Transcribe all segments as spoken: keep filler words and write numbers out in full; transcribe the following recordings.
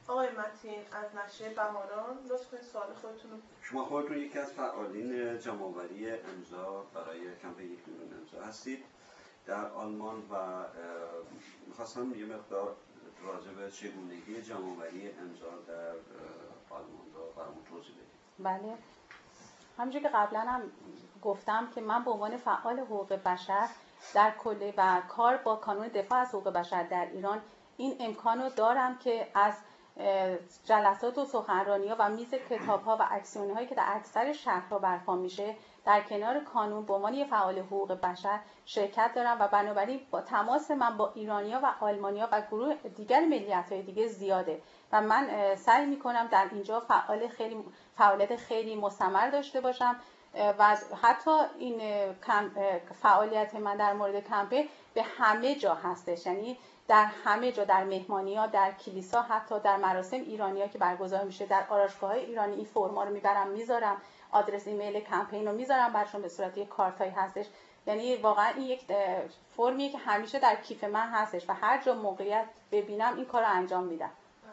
آقای متین از نشریه بهاران، لطف کنید سوال خودتون رو. شما خودتون یکی از فعالین جمع‌آوری امضا برای کمپین یک میلیون امضا هستید در آلمان و می‌خواستم یه مقدار راجع به چگونگی جمع‌آوری امضا در آلمان رو برامون توضیح بدید. بله، همونجوری که قبلا هم گفتم که من به عنوان فعال حقوق بشر در کل و کار با کانون دفاع از حقوق بشر در ایران این امکان رو دارم که از جلسات و سخنرانی‌ها و میز کتاب‌ها و اکسیون‌هایی که در اکثر شهرها برپا میشه در کنار کانون به عنوان یک فعال حقوق بشر شرکت دارم و بنابراین با تماس من با ایرانی‌ها و آلمانی‌ها و گروه دیگر ملیت‌های دیگه زیاده و من سعی می‌کنم در اینجا فعال خیلی فعالیت خیلی مستمر داشته باشم و حتی این فعالیت من در مورد کمپین به همه جا هستش، یعنی در همه جا، در مهمانی‌ها، در کلیسا، حتی در مراسم ایرانی‌ها که برگزار میشه در آرایشگاه‌های ایرانی این فرما رو میبرم میذارم، آدرس ایمیل کمپین رو میذارم براشون به صورت یک کارتایی هستش. یعنی واقعا این یک فرمیه که همیشه در کیف من هستش و هر جا موقعیت ببینم این کار رو انجام میدم.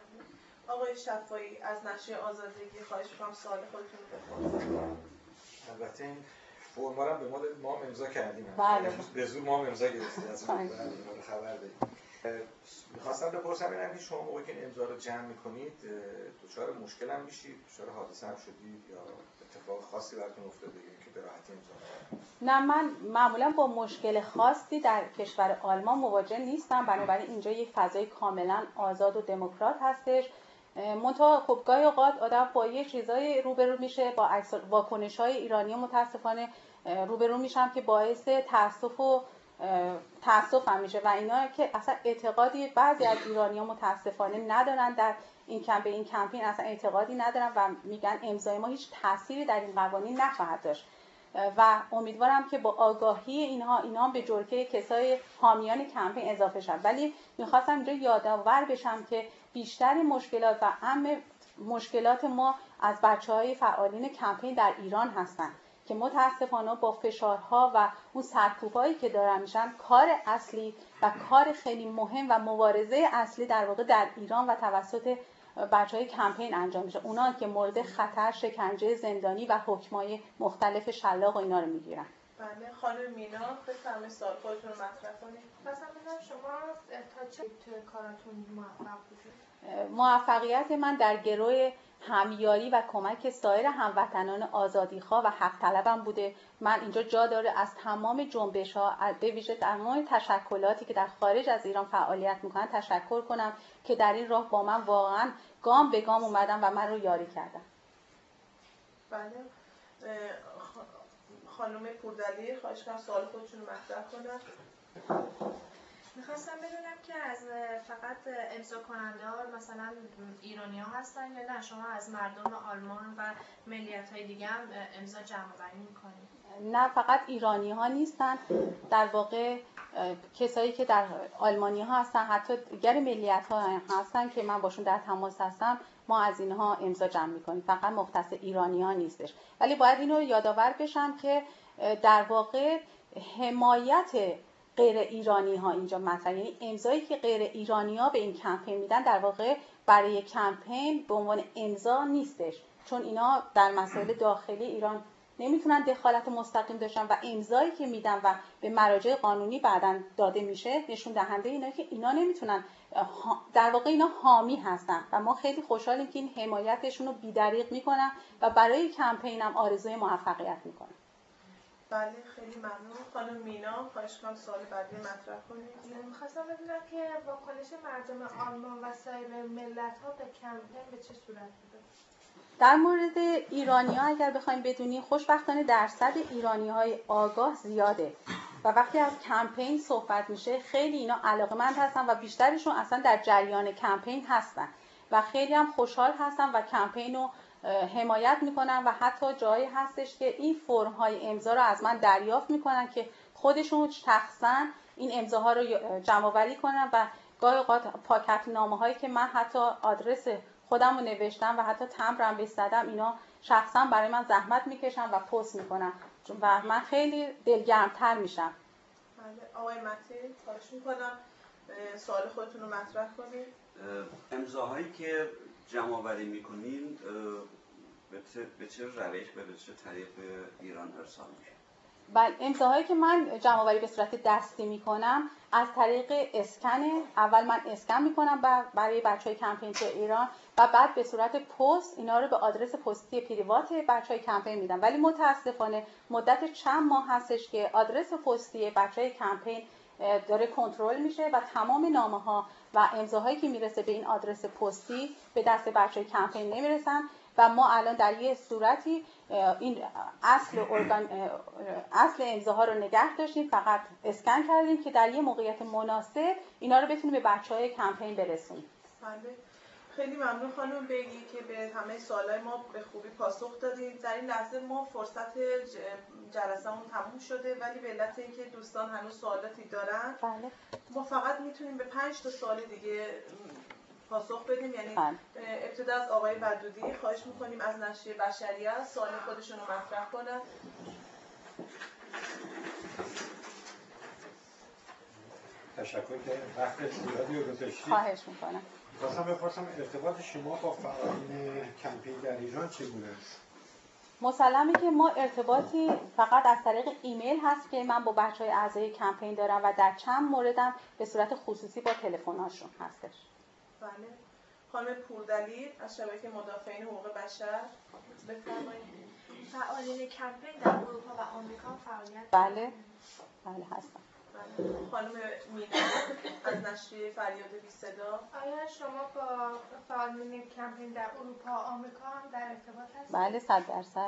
آقای شفایی از نشریه آزادگی خواهش می‌کنم سوال خودتون رو بپرسید. البته این فرما رو به ما ما امضا کردیم. بله. به زور ما امضا گرفتیم از اون خبر داریم. می‌خواستم بپرسم اینم که شما موقعی که این امضا رو جمع می‌کنید دچار مشکل هم میشید، دچار حادثه هم شدید یا اتفاق خاصی براتون افتاده که به راحتی امضا کنید؟ نه، من معمولا با مشکل خاصی در کشور آلمان مواجه نیستم، بنابراین اینجا یک فضای کاملا آزاد و دموکرات هستش. منتها خب گاهی اوقات آدم با یه چیزای روبرو میشه، با واکنش‌های ایرانی متاسفانه روبرو میشم که باعث تأسف و تأسف هم میشه و اینا که اصلا اعتقادی بعضی از ایرانی‌ها متاسفانه ندارن در این کمپ این کمپین، اصلا اعتقادی ندارن و میگن امضای ما هیچ تأثیری در این قوانین نخواهد داشت و امیدوارم که با آگاهی اینها اینها به جرعه کسای حامیان کمپین اضافه شد. ولی میخواستم اینجا یادآور بشم که بیشتر مشکلات و اهم مشکلات ما از بچه‌های فعالین کمپین در ایران هستن که متاسفانه با فشارها و اون سرکوبایی که دارن میشن کار اصلی و کار خیلی مهم و مبارزه اصلی در واقع در ایران و توسط بچه‌های کمپین انجام میشه، اونا که مورد خطر شکنجه زندانی و حکمای مختلف شلاق و اینا رو میگیرن. بله، خانم مینا بفرمایید سوال خودتون رو مطرح کنید. مثلا ببینم شما تا چه توی کاراتون موفق بودید؟ موفقیت من در گروه همیاری و کمک سایر هموطنان آزادیخواه و حق طلبم بوده. من اینجا جا داره از تمام جنبش‌ها، به ویژه تمام تشکلاتی که در خارج از ایران فعالیت میکنن تشکر کنم که در این راه با من واقعا گام به گام اومدن و من رو یاری کردن. بله، خانم پوردلی خواهش کنم سوال خودتون رو مطرح کنن. میخواستم بدونم که از فقط امضا کننده ها مثلا ایرانی ها هستن یا نه شما از مردم آلمان و ملیت های دیگه هم امضا جمع آوری میکنید؟ نه، فقط ایرانی ها نیستن، در واقع کسایی که در آلمانی ها هستن حتی دیگر ملیت ها هستن که من باشون در تماس هستم، ما از اینها امضا جمع میکنیم، فقط مختص ایرانی ها نیستش. ولی باید اینو یادآور بشم که در واقع حمایت غیر ایرانی ها اینجا مثلا، یعنی امضایی که غیر ایرانی ها به این کمپین میدن در واقع برای کمپین به عنوان امضا نیستش، چون اینا در مسائل داخلی ایران نمیتونن دخالت مستقیم داشتن و امضایی که میدن و به مراجع قانونی بعداً داده میشه نشون دهنده اینا که اینا نمیتونن، در واقع اینا حامی هستن و ما خیلی خوشحالیم که این حمایتشون رو بی‌دریغ میکنن و برای کمپین هم آرزوی موفقیت میکنن. بله، خیلی ممنون. خانم مینا خواهش کنم سوال بعدی مطرح کنید. می‌خواستم بدونم که واکنش مردم آلمان و سایر ملت‌ها به کمپین به چه صورت بوده؟ در مورد ایرانی‌ها اگر بخوایم بدونیم، خوشبختانه درصد ایرانی‌های آگاه زیاده و وقتی از کمپین صحبت میشه خیلی اینا علاقه‌مند هستن و بیشترشون اصلا در جریان کمپین هستن و خیلی هم خوشحال هستن و کمپین رو حمایت میکنن و حتی جایی هستش که این فرم‌های امضا رو از من دریافت میکنن که خودشون شخصا این امضاها رو جمع‌آوری کنن و گاهی اوقات پاکت نامه‌هایی که من حتی آدرس خودم رو نوشتم و حتی تمبرم بستدم اینا شخصا برای من زحمت میکشن و پست میکنن و من خیلی دلگرمتر میشم. بله، آقای متین خواهش میکنم سوال خودتون رو مطرح کنید. امضاهایی که جمع آوری میکنین به چه روش و به چه طریق به ایران ارسال میشه؟ بله، امضاهایی که من جمع آوری به صورت دستی میکنم از طریق اسکن. اول من اسکن میکنم برای بچهای کمپین تو ایران و بعد به صورت پست اینا رو به آدرس پستی پریوات بچهای کمپین میدم. ولی متاسفانه مدت چند ماه هستش که آدرس پستی بچهای کمپین داره کنترل میشه و تمام نامه‌ها و امضاهایی که میرسه به این آدرس پستی به دست بچهای کمپین نمیرسن و ما الان در یه صورتی این اصل ارگان اصل امضاها رو نگه داشتیم، فقط اسکن کردیم که در یه موقعیت مناسب اینا رو بتونیم به بچهای کمپین برسونیم. بله، خیلی ممنون خانم بیگی که به همه سوالای ما به خوبی پاسخ دادید. در این لحظه ما فرصت جلسه‌مون تموم شده، ولی به علت اینکه دوستان هنوز سوالاتی دارن بله. ما فقط میتونیم به پنج تا سوال دیگه پاسخ بدیم. یعنی بله. ابتدا از آقای ودودی خواهش میکنیم از نشریه بشریت سوال خودشون رو مطرح کنن. تشکر که وقت زیادی رو گذاشتید. خواهش میکنم. خواستم بپرسم ارتباط شما با فعالین کمپین در ایران چگونه است؟ مسلمه که ما ارتباطی فقط از طریق ایمیل هست که من با بچهای اعضای کمپین دارم و در چند موردم به صورت خصوصی با تلفن‌هاشون هستش. بله. خانم پوردلیل از شبکه مدافعین حقوق بشر بفرمایید. فعالین کمپین در اروپا و آمریکا فعالیت بله. بله هستم. بله. خانم مینا از نشریه فریاد بی صدا. آیا شما با فعالین کمپین در اروپا و آمریکا هم در ارتباط هستید؟ بله صد درصد.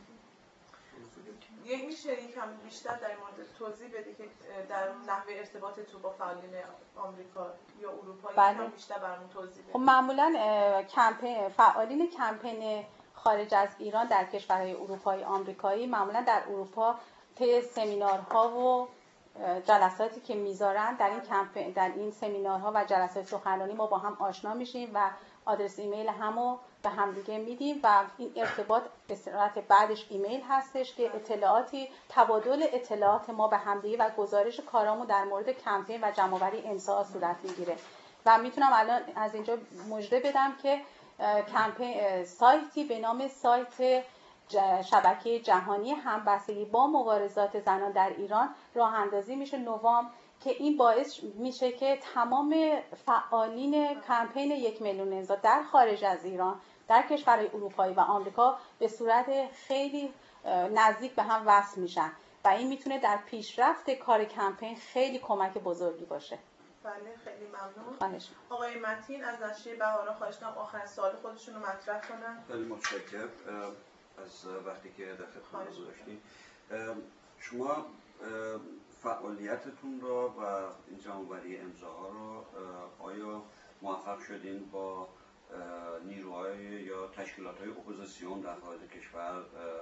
یک میشه یکم بیشتر در مورد توضیح بدی که در نحوه ارتباط تو با فعالین آمریکا یا اروپا بله. یکم بیشتر برامون توضیح بدی؟ خب معمولا کمپین فعالین کمپین خارج از ایران در کشورهای اروپایی آمریکایی معمولا در اروپا طی سمینارها و جلساتی که میذارن در این کمپین در این سمینارها و جلسات سخنرانی ما با هم آشنا میشیم و آدرس ایمیل همو به همدیگه میدیم و این ارتباط به صورت بعدش ایمیل هستش که اطلاعاتی تبادل اطلاعات ما به همدیگه و گزارش کارامون در مورد کمپین و جمع‌آوری امضا صورت میگیره. و میتونم الان از اینجا مژده بدم که کمپین سایتی به نام سایت شبکه جهانی همبستگی با مبارزات زنان در ایران راه اندازی میشه نوام که این باعث میشه که تمام فعالین کمپین یک میلیون امضا در خارج از ایران در کشورهای اروپایی و آمریکا به صورت خیلی نزدیک به هم وصل میشن و این میتونه در پیشرفت کار کمپین خیلی کمک بزرگی باشه. بله خیلی ممنون. خواهش. آقای متین از نشریه بهارا خواهشتم آخرین سوال خودشون رو مطرح کنن. خیلی متشکرم از وقتی که در خدمت گذاشتید. شما فعالیتتون رو و این جمع‌آوری امضاها رو آیا موفق شدین با نیروهای یا تشکیلات‌های اپوزیسیون در خارج کشور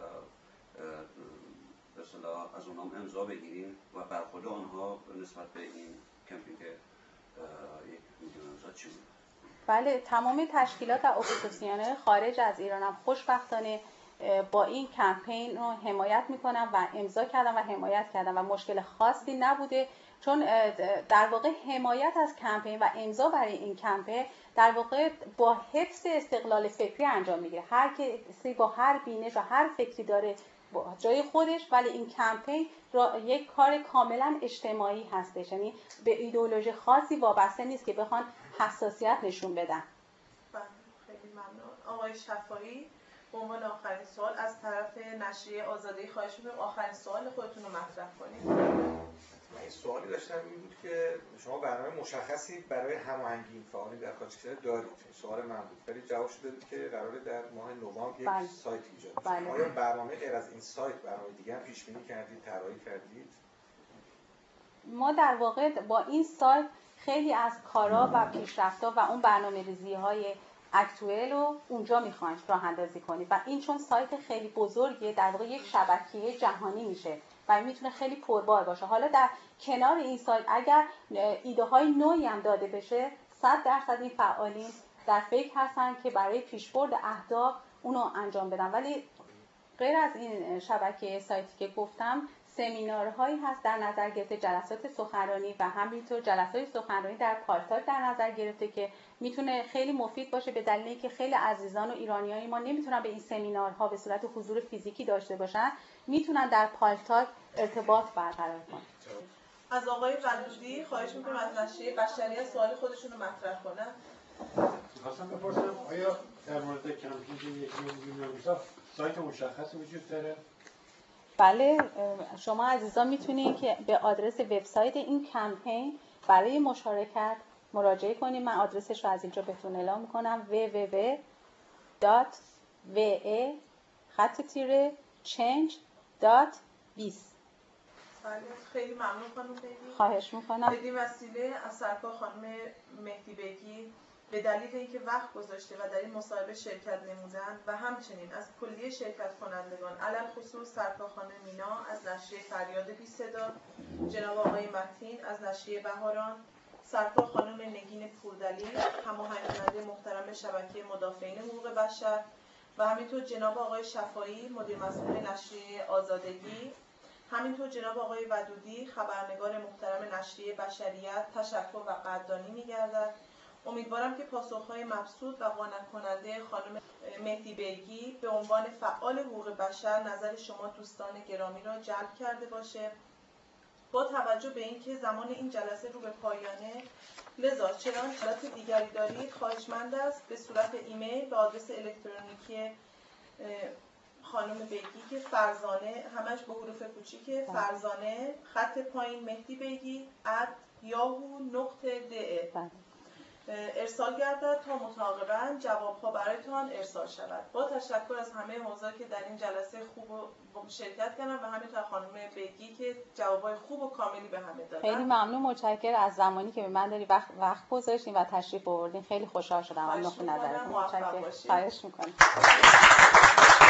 به اصطلاح از اونها امضا بگیرین و برخورد آنها نسبت به این کمپین که یک میلیون امضا چی بود؟ بله تمام تشکیلات و اپوزیسیون خارج از ایران هم خوشبختانه با این کمپین رو حمایت میکنم و امضا کردم و حمایت کردم و مشکل خاصی نبوده، چون در واقع حمایت از کمپین و امضا برای این کمپین در واقع با حفظ استقلال فکری انجام میگیره. هر کسی با هر بینش و هر فکری داره با جای خودش، ولی این کمپین یک کار کاملا اجتماعی هستش، یعنی به ایدئولوژی خاصی وابسته نیست که بخوان حساسیت نشون بدن. بله خیلی ممنون. آقای شفاعی به عنوان آخرین سوال از طرف نشریه آزادی خواهش می‌کنم آخرین سوال خودتون رو مطرح کنید. من سوالی داشتم این بود که شما برنامه مشخصی برای هماهنگی فعالین در خارج کشور دارید. سوال من بود ولی جواب شده بود که قراره در ماه نوامبر یک بله. سایت ایجاد بشه. بله. آیا برنامه غیر از این سایت برنامه دیگه هم پیش بینی کردید، طراحی کردید؟ ما در واقع با این سایت خیلی از کارا و پیشرفت‌ها و اون برنامه‌ریزی‌های اکتوئل رو اونجا میخوایم راه اندازی کنیم و این چون سایت خیلی بزرگیه در واقع یک شبکه جهانی میشه و این میتونه خیلی پربار باشه. حالا در کنار این سایت اگر ایده های نوعی هم داده بشه صد درصد این فعالین در فکر هستن که برای پیشبرد اهداف اونو انجام بدن، ولی غیر از این شبکه سایتی که گفتم سمینارهایی هست در نظر گرفته، جلسات سخنرانی و همینطور جلسات سخنرانی در پالتاک در نظر گرفته که میتونه خیلی مفید باشه، به دلیلی که خیلی عزیزان و ایرانیای ما نمیتونن به این سمینارها به صورت حضور فیزیکی داشته باشن، میتونن در پالتاک ارتباط برقرار کنن. از آقای ودودی خواهش میکنم از نشریه بشریت سوال خودشون رو مطرح کنن. می‌خواستم بپرسم آیا در مورد کمپین یک میلیون امضا سایت مشخصی وجود داره؟ بله، شما عزیزان میتونید که به آدرس وبسایت این کمپین برای مشارکت مراجعه کنید. من آدرسش رو از اینجا بهتون اعلام میکنم: دبلیو دبلیو دبلیو دات و ای خط تیره چنج دات بیس. بله، خیلی ممنون خانم بیگی. خواهش میکنم. بدین وسیله از سرکار خانم مهدی بیگی به دلیل اینکه وقت گذاشته و در این مصاحبه شرکت نمودند و همچنین از کلیه شرکت کنندگان علل خصوص سرکار خانم مینا از نشریه فریاد بی صدا، جناب آقای متین از نشریه بهاران، سرکار خانم نگین پوردلی هماهنگ کننده محترم شبکه مدافعین حقوق بشر و همینطور جناب آقای شفایی مدیر مسئول نشریه آزادگی، همینطور جناب آقای ودودی خبرنگار محترم نشریه بشریت تشکر و قدردانی می‌گردد. امیدوارم که پاسخ‌های مبسوط و قانع کننده خانم مهدی بیگی به عنوان فعال حقوق بشر نظر شما دوستان گرامی را جلب کرده باشه. با توجه به اینکه زمان این جلسه رو به پایانه، لذا چنان جلسات دیگری دارید خواهشمند است به صورت ایمیل به آدرس الکترونیکی خانم بیگی که فرزانه همش به حروف کوچیک فرزانه خط پایین مهدی بیگی ات یاهو نقطه ده ارسال گردد تا متعاقباً جوابها برایتان ارسال شود. با تشکر از همه حضار که در این جلسه خوب و شرکت کردن و همینطور خانم بیگی که جوابهای خوب و کاملی به همه دادن. خیلی ممنون، متشکرم از زمانی که به من داری وقت وقت گذاشتین و تشریف آوردین. خیلی خوشحال شدم. ممنون نظرتون. متشکرم. خواهش می‌کنم.